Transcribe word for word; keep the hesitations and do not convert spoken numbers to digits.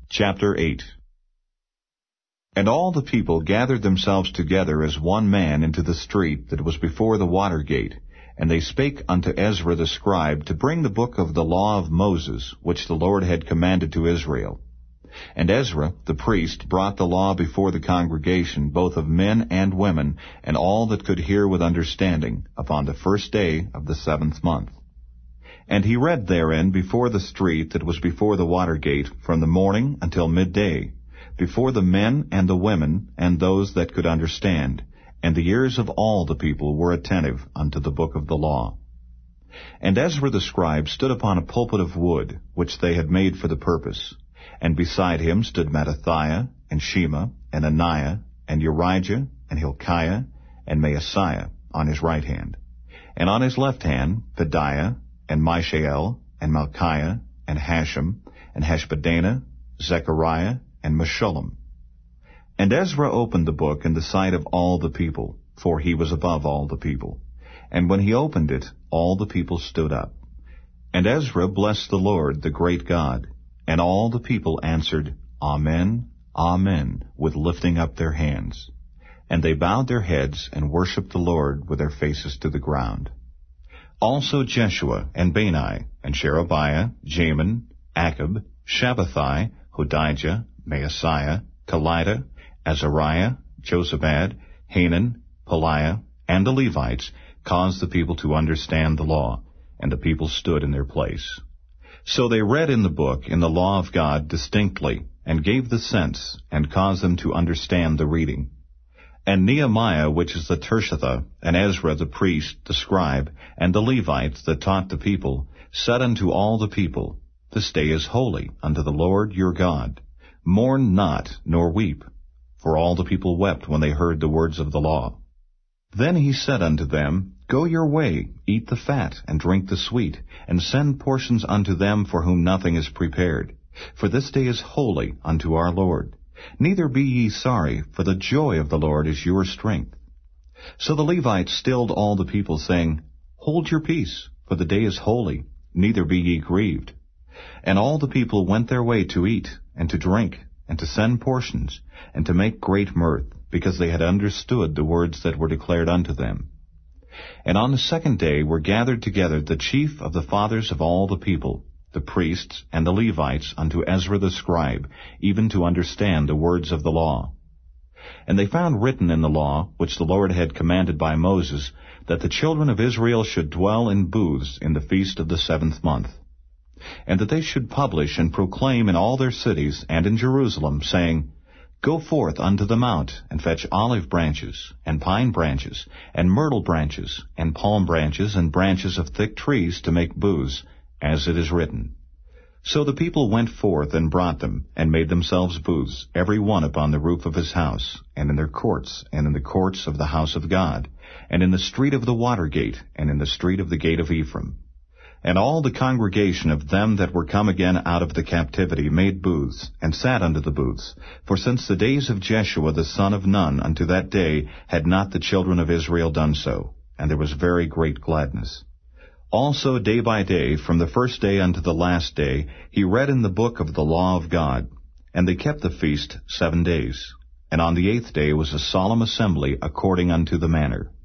Chapter eight. And all the people gathered themselves together as one man into the street that was before the water gate, and they spake unto Ezra the scribe to bring the book of the law of Moses, which the Lord had commanded to Israel. And Ezra the priest brought the law before the congregation, both of men and women, and all that could hear with understanding, upon the first day of the seventh month. And he read therein before the street that was before the water gate, from the morning until midday, before the men and the women, and those that could understand, and the ears of all the people were attentive unto the book of the law. And Ezra the scribe stood upon a pulpit of wood, which they had made for the purpose. And beside him stood Mattithiah, and Shema, and Ananiah, and Urijah, and Hilkiah, and Maaseiah on his right hand. And on his left hand Pedaiah, and Mishael, and Malchiah, and Hashem, and Hashbaddanah, Zechariah, and Meshullam. And Ezra opened the book in the sight of all the people, for he was above all the people. And when he opened it, all the people stood up. And Ezra blessed the Lord, the great God. And all the people answered, Amen, Amen, with lifting up their hands. And they bowed their heads and worshipped the Lord with their faces to the ground. Also Jeshua, and Bani, and Sherebiah, Jamin, Akkub, Shabbathai, Hodijah, Maaseiah, Kelita, Azariah, Josabad, Hanan, Peliah, and the Levites caused the people to understand the law, and the people stood in their place. So they read in the book, in the law of God, distinctly, and gave the sense, and caused them to understand the reading. And Nehemiah, which is the Tirshatha, and Ezra the priest, the scribe, and the Levites that taught the people, said unto all the people, This day is holy unto the Lord your God. Mourn not, nor weep. For all the people wept when they heard the words of the law. Then he said unto them, Go your way, eat the fat, and drink the sweet, and send portions unto them for whom nothing is prepared. For this day is holy unto our Lord. Neither be ye sorry, for the joy of the Lord is your strength. So the Levites stilled all the people, saying, Hold your peace, for the day is holy, neither be ye grieved. And all the people went their way to eat, and to drink, and to send portions, and to make great mirth, because they had understood the words that were declared unto them. And on the second day were gathered together the chief of the fathers of all the people, the priests and the Levites, unto Ezra the scribe, even to understand the words of the law. And they found written in the law, which the Lord had commanded by Moses, that the children of Israel should dwell in booths in the feast of the seventh month, and that they should publish and proclaim in all their cities and in Jerusalem, saying, Go forth unto the mount, and fetch olive branches, and pine branches, and myrtle branches, and palm branches, and branches of thick trees to make booths, as it is written. So the people went forth and brought them, and made themselves booths, every one upon the roof of his house, and in their courts, and in the courts of the house of God, and in the street of the water gate, and in the street of the gate of Ephraim. And all the congregation of them that were come again out of the captivity made booths, and sat under the booths. For since the days of Jeshua the son of Nun unto that day had not the children of Israel done so, and there was very great gladness. Also day by day, from the first day unto the last day, he read in the book of the law of God. And they kept the feast seven days. And on the eighth day was a solemn assembly according unto the manner.